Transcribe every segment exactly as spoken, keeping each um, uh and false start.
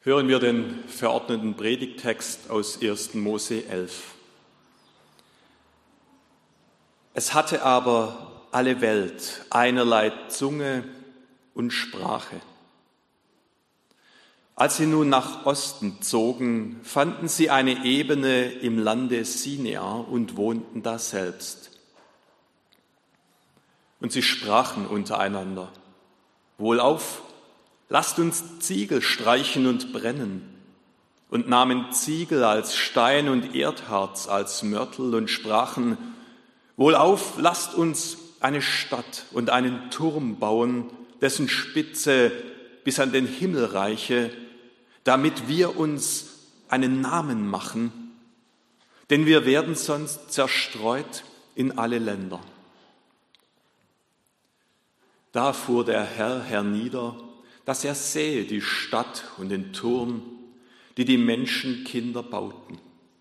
Hören wir den verordneten Predigttext aus ersten Mose elf. Es hatte aber alle Welt einerlei Zunge und Sprache. Als sie nun nach Osten zogen, fanden sie eine Ebene im Lande Sinear und wohnten daselbst. Und sie sprachen untereinander: Wohlauf, lasst uns Ziegel streichen und brennen. Und nahmen Ziegel als Stein und Erdharz als Mörtel und sprachen: Wohlauf, lasst uns eine Stadt und einen Turm bauen, dessen Spitze bis an den Himmel reiche, damit wir uns einen Namen machen, denn wir werden sonst zerstreut in alle Länder. Da fuhr der Herr hernieder, dass er sähe die Stadt und den Turm, die die Menschenkinder bauten.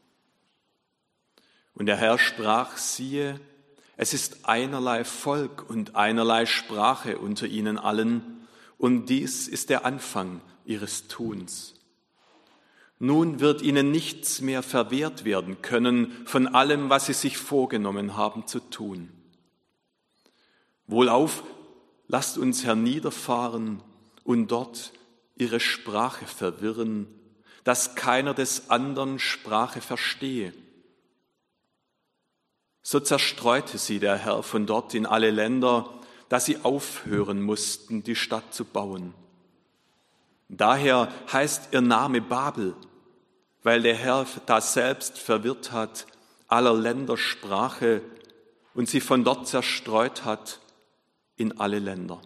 Und der Herr sprach: Siehe, es ist einerlei Volk und einerlei Sprache unter ihnen allen, und dies ist der Anfang ihres Tuns. Nun wird ihnen nichts mehr verwehrt werden können von allem, was sie sich vorgenommen haben zu tun. Wohlauf, lasst uns herniederfahren und dort ihre Sprache verwirren, dass keiner des anderen Sprache verstehe. So zerstreute sie der Herr von dort in alle Länder, dass sie aufhören mussten, die Stadt zu bauen. Daher heißt ihr Name Babel, weil der Herr da selbst verwirrt hat aller Länder Sprache und sie von dort zerstreut hat in alle Länder.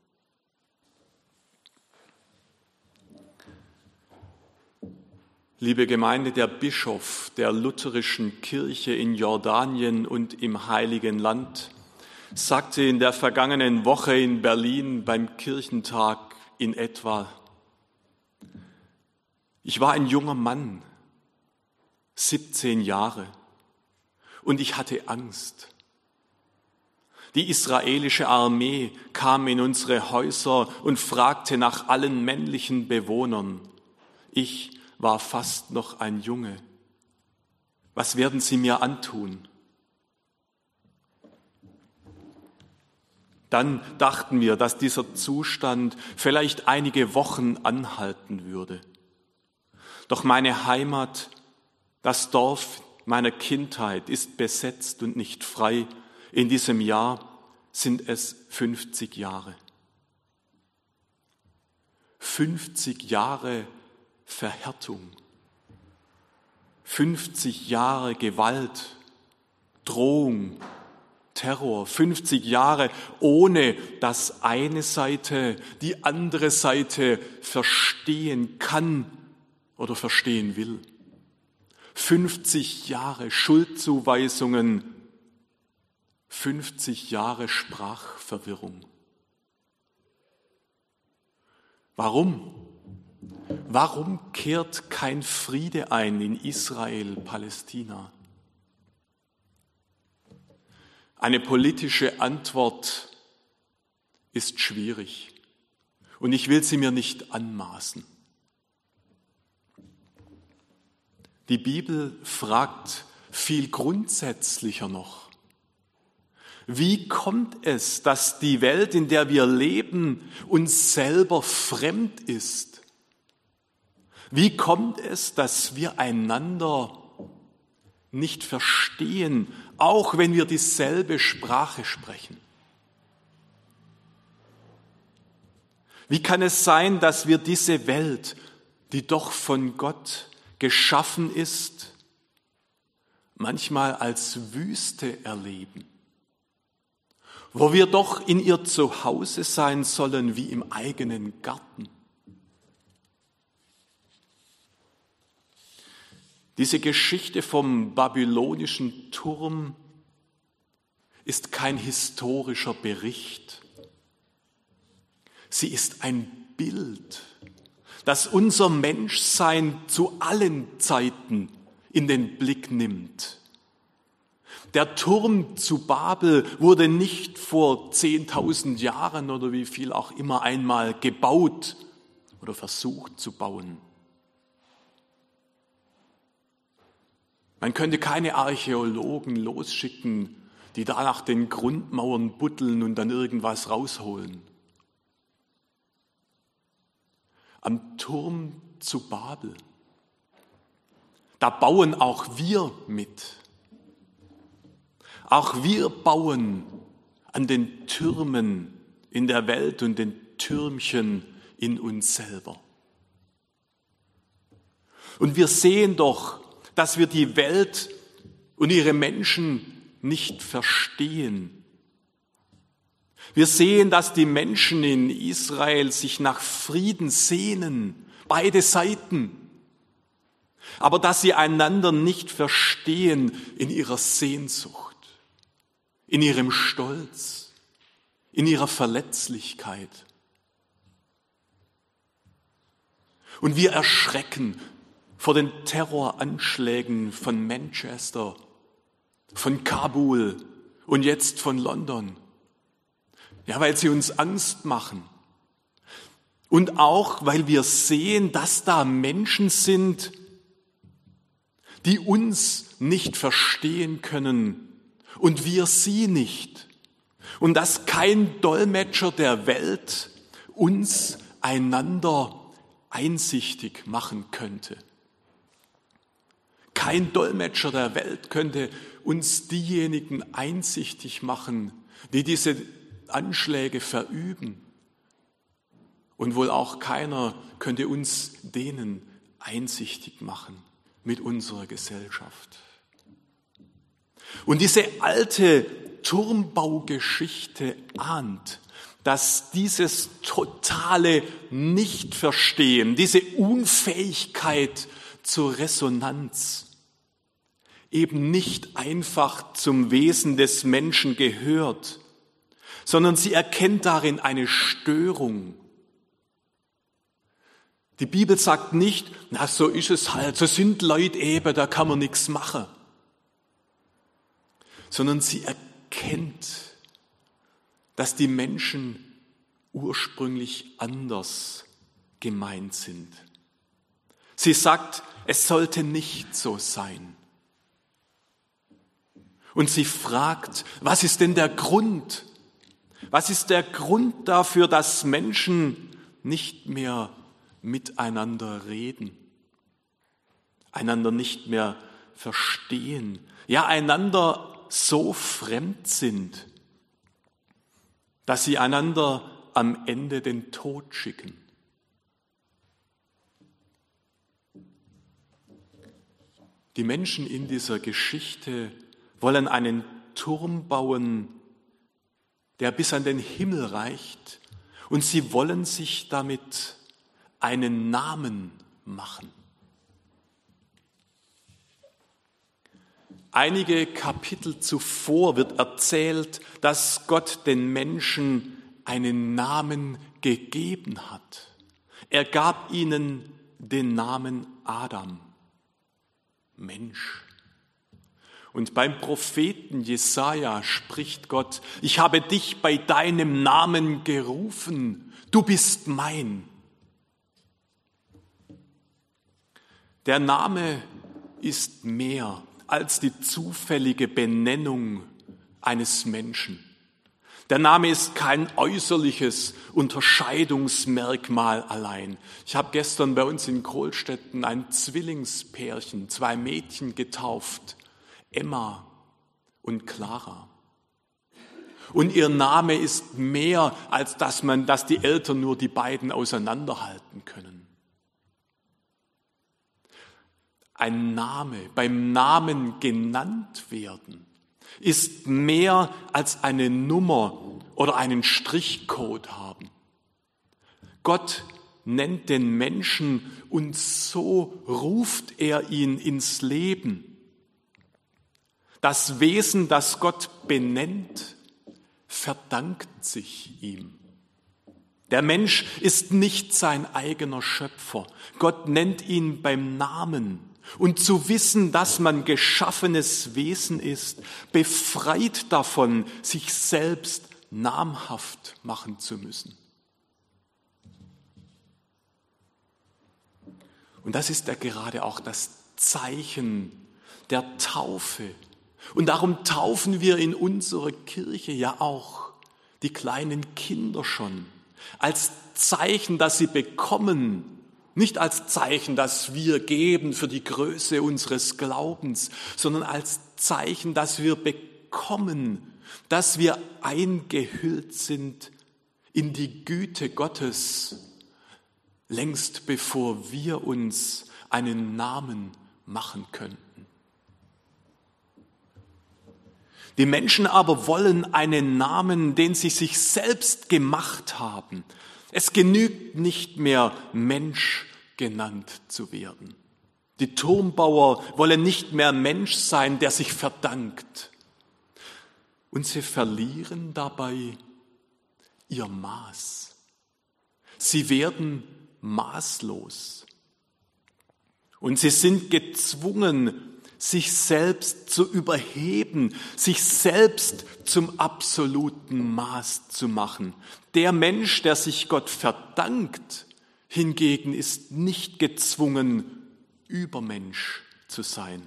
Liebe Gemeinde, der Bischof der lutherischen Kirche in Jordanien und im Heiligen Land sagte in der vergangenen Woche in Berlin beim Kirchentag in etwa: Ich war ein junger Mann, siebzehn Jahre, und ich hatte Angst. Die israelische Armee kam in unsere Häuser und fragte nach allen männlichen Bewohnern. Ich war fast noch ein Junge. Was werden sie mir antun? Dann dachten wir, dass dieser Zustand vielleicht einige Wochen anhalten würde. Doch meine Heimat, das Dorf meiner Kindheit, ist besetzt und nicht frei. In diesem Jahr sind es fünfzig Jahre. fünfzig Jahre Verhärtung, fünfzig Jahre Gewalt, Drohung, Terror, fünfzig Jahre, ohne dass eine Seite die andere Seite verstehen kann oder verstehen will. fünfzig Jahre Schuldzuweisungen, fünfzig Jahre Sprachverwirrung. Warum? Warum kehrt kein Friede ein in Israel, Palästina? Eine politische Antwort ist schwierig und ich will sie mir nicht anmaßen. Die Bibel fragt viel grundsätzlicher noch: Wie kommt es, dass die Welt, in der wir leben, uns selber fremd ist? Wie kommt es, dass wir einander nicht verstehen, auch wenn wir dieselbe Sprache sprechen? Wie kann es sein, dass wir diese Welt, die doch von Gott geschaffen ist, manchmal als Wüste erleben, wo wir doch in ihr Zuhause sein sollen wie im eigenen Garten? Diese Geschichte vom babylonischen Turm ist kein historischer Bericht. Sie ist ein Bild, das unser Menschsein zu allen Zeiten in den Blick nimmt. Der Turm zu Babel wurde nicht vor zehntausend Jahren oder wie viel auch immer einmal gebaut oder versucht zu bauen. Man könnte keine Archäologen losschicken, die da nach den Grundmauern buddeln und dann irgendwas rausholen. Am Turm zu Babel, da bauen auch wir mit. Auch wir bauen an den Türmen in der Welt und den Türmchen in uns selber. Und wir sehen doch, dass wir die Welt und ihre Menschen nicht verstehen. Wir sehen, dass die Menschen in Israel sich nach Frieden sehnen, beide Seiten, aber dass sie einander nicht verstehen in ihrer Sehnsucht, in ihrem Stolz, in ihrer Verletzlichkeit. Und wir erschrecken vor den Terroranschlägen von Manchester, von Kabul und jetzt von London. Ja, weil sie uns Angst machen. Und auch, weil wir sehen, dass da Menschen sind, die uns nicht verstehen können und wir sie nicht. Und dass kein Dolmetscher der Welt uns einander einsichtig machen könnte. Kein Dolmetscher der Welt könnte uns diejenigen einsichtig machen, die diese Anschläge verüben. Und wohl auch keiner könnte uns denen einsichtig machen mit unserer Gesellschaft. Und diese alte Turmbaugeschichte ahnt, dass dieses totale Nichtverstehen, diese Unfähigkeit zur Resonanz eben nicht einfach zum Wesen des Menschen gehört, sondern sie erkennt darin eine Störung. Die Bibel sagt nicht, na so ist es halt, so sind Leute eben, da kann man nichts machen. Sondern sie erkennt, dass die Menschen ursprünglich anders gemeint sind. Sie sagt, es sollte nicht so sein. Und sie fragt, was ist denn der Grund? Was ist der Grund dafür, dass Menschen nicht mehr miteinander reden, einander nicht mehr verstehen, ja einander so fremd sind, dass sie einander am Ende den Tod schicken? Die Menschen in dieser Geschichte wollen einen Turm bauen, der bis an den Himmel reicht, und sie wollen sich damit einen Namen machen. Einige Kapitel zuvor wird erzählt, dass Gott den Menschen einen Namen gegeben hat. Er gab ihnen den Namen Adam, Mensch. Und beim Propheten Jesaja spricht Gott: Ich habe dich bei deinem Namen gerufen, du bist mein. Der Name ist mehr als die zufällige Benennung eines Menschen. Der Name ist kein äußerliches Unterscheidungsmerkmal allein. Ich habe gestern bei uns in Kohlstetten ein Zwillingspärchen, zwei Mädchen getauft, Emma und Clara. Und ihr Name ist mehr, als dass man, dass die Eltern nur die beiden auseinanderhalten können. Ein Name, beim Namen genannt werden, ist mehr als eine Nummer oder einen Strichcode haben. Gott nennt den Menschen und so ruft er ihn ins Leben. Das Wesen, das Gott benennt, verdankt sich ihm. Der Mensch ist nicht sein eigener Schöpfer. Gott nennt ihn beim Namen. Und zu wissen, dass man geschaffenes Wesen ist, befreit davon, sich selbst namhaft machen zu müssen. Und das ist ja gerade auch das Zeichen, der Taufe. Und darum taufen wir in unserer Kirche ja auch die kleinen Kinder schon, als Zeichen, dass sie bekommen, nicht als Zeichen, dass wir geben für die Größe unseres Glaubens, sondern als Zeichen, dass wir bekommen, dass wir eingehüllt sind in die Güte Gottes, längst bevor wir uns einen Namen machen könnten. Die Menschen aber wollen einen Namen, den sie sich selbst gemacht haben. Es genügt nicht mehr, Mensch genannt zu werden. Die Turmbauer wollen nicht mehr Mensch sein, der sich verdankt. Und sie verlieren dabei ihr Maß. Sie werden maßlos. Und sie sind gezwungen, sich selbst zu überheben, sich selbst zum absoluten Maß zu machen. Der Mensch, der sich Gott verdankt, hingegen ist nicht gezwungen, Übermensch zu sein.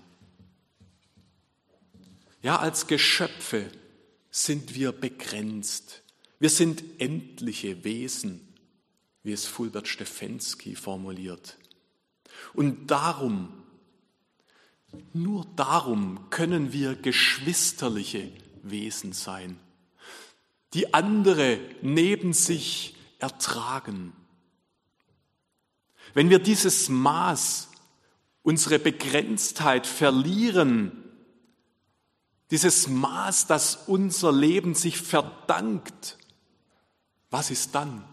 Ja, als Geschöpfe sind wir begrenzt. Wir sind endliche Wesen, wie es Fulbert Stefensky formuliert. Und darum, nur darum können wir geschwisterliche Wesen sein, die andere neben sich ertragen. Wenn wir dieses Maß, unsere Begrenztheit verlieren, dieses Maß, das unser Leben sich verdankt, was ist dann?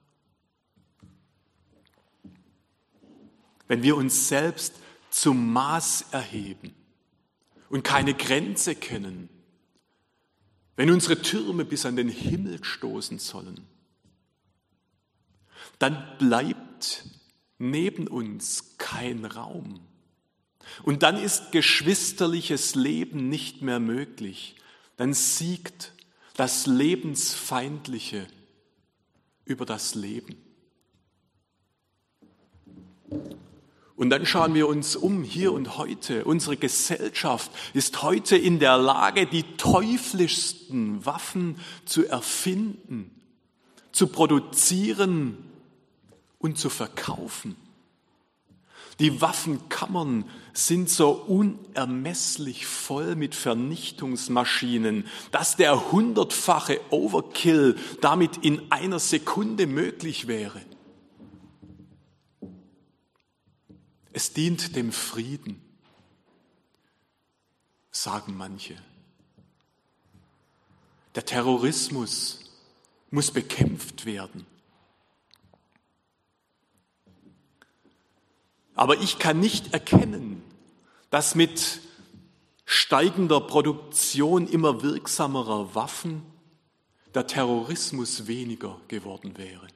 Wenn wir uns selbst zum Maß erheben und keine Grenze kennen, wenn unsere Türme bis an den Himmel stoßen sollen, dann bleibt neben uns kein Raum. Und dann ist geschwisterliches Leben nicht mehr möglich. Dann siegt das Lebensfeindliche über das Leben. Und dann schauen wir uns um, hier und heute. Unsere Gesellschaft ist heute in der Lage, die teuflischsten Waffen zu erfinden, zu produzieren und zu verkaufen. Die Waffenkammern sind so unermesslich voll mit Vernichtungsmaschinen, dass der hundertfache Overkill damit in einer Sekunde möglich wäre. Es dient dem Frieden, sagen manche. Der Terrorismus muss bekämpft werden. Aber ich kann nicht erkennen, dass mit steigender Produktion immer wirksamerer Waffen der Terrorismus weniger geworden wäre.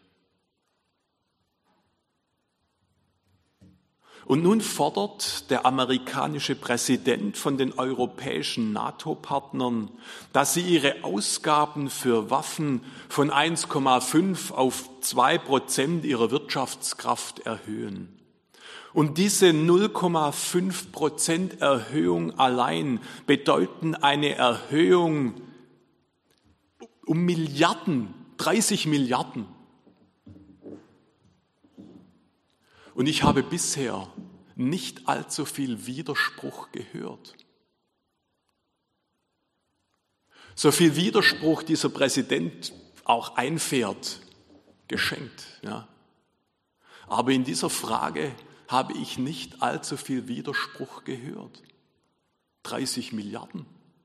Und nun fordert der amerikanische Präsident von den europäischen NATO-Partnern, dass sie ihre Ausgaben für Waffen von eins Komma fünf auf zwei Prozent ihrer Wirtschaftskraft erhöhen. Und diese null Komma fünf Prozent Erhöhung allein bedeuten eine Erhöhung um Milliarden, dreißig Milliarden. Und ich habe bisher nicht allzu viel Widerspruch gehört. So viel Widerspruch dieser Präsident auch einfährt, geschenkt. Ja. Aber in dieser Frage habe ich nicht allzu viel Widerspruch gehört. dreißig Milliarden.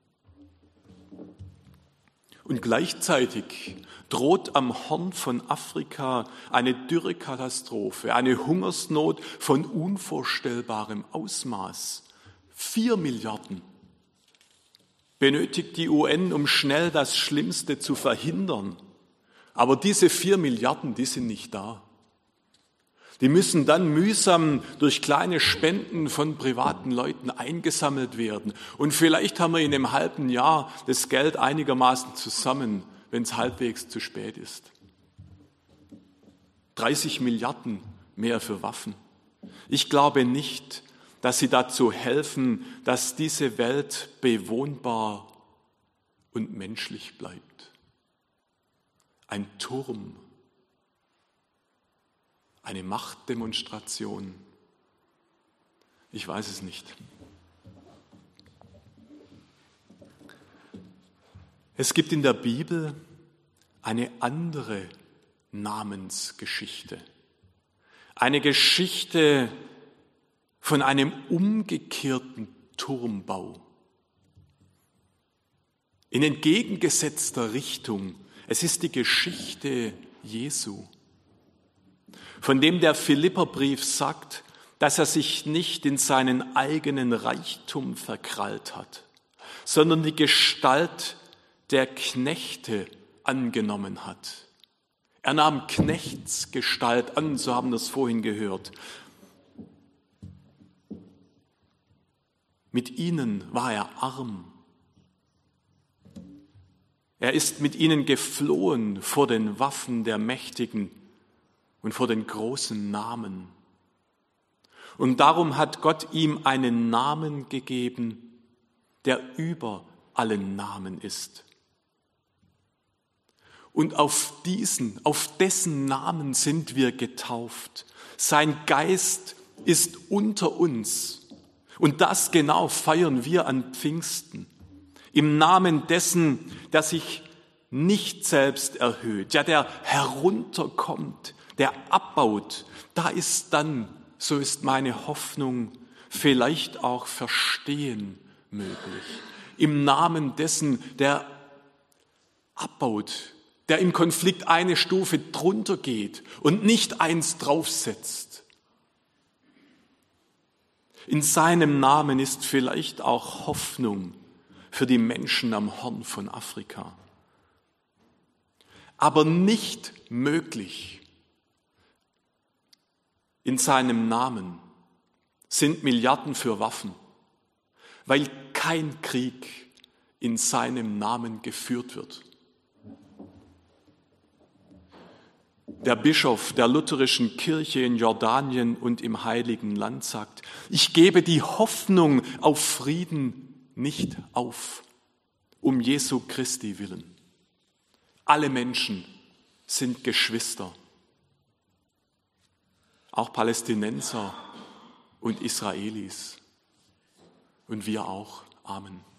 Und gleichzeitig droht am Horn von Afrika eine Dürrekatastrophe, eine Hungersnot von unvorstellbarem Ausmaß. Vier Milliarden benötigt die U N, um schnell das Schlimmste zu verhindern. Aber diese vier Milliarden, die sind nicht da. Die müssen dann mühsam durch kleine Spenden von privaten Leuten eingesammelt werden. Und vielleicht haben wir in einem halben Jahr das Geld einigermaßen zusammen, wenn es halbwegs zu spät ist. dreißig Milliarden mehr für Waffen. Ich glaube nicht, dass sie dazu helfen, dass diese Welt bewohnbar und menschlich bleibt. Ein Turm, eine Machtdemonstration. Ich weiß es nicht. Es gibt in der Bibel eine andere Namensgeschichte. Eine Geschichte von einem umgekehrten Turmbau. In entgegengesetzter Richtung. Es ist die Geschichte Jesu, von dem der Philipperbrief sagt, dass er sich nicht in seinen eigenen Reichtum verkrallt hat, sondern die Gestalt der Knechte angenommen hat. Er nahm Knechtsgestalt an, so haben wir es vorhin gehört. Mit ihnen war er arm. Er ist mit ihnen geflohen vor den Waffen der Mächtigen und vor den großen Namen. Und darum hat Gott ihm einen Namen gegeben, der über allen Namen ist. Und auf diesen, auf dessen Namen sind wir getauft. Sein Geist ist unter uns. Und das genau feiern wir an Pfingsten. Im Namen dessen, der sich nicht selbst erhöht, ja, der herunterkommt, der abbaut, da ist dann, so ist meine Hoffnung, vielleicht auch Verstehen möglich. Im Namen dessen, der abbaut, der im Konflikt eine Stufe drunter geht und nicht eins draufsetzt. In seinem Namen ist vielleicht auch Hoffnung für die Menschen am Horn von Afrika. Aber nicht möglich. In seinem Namen sind Milliarden für Waffen, weil kein Krieg in seinem Namen geführt wird. Der Bischof der lutherischen Kirche in Jordanien und im Heiligen Land sagt, ich gebe die Hoffnung auf Frieden nicht auf, um Jesu Christi willen. Alle Menschen sind Geschwister, auch Palästinenser und Israelis und wir auch. Amen.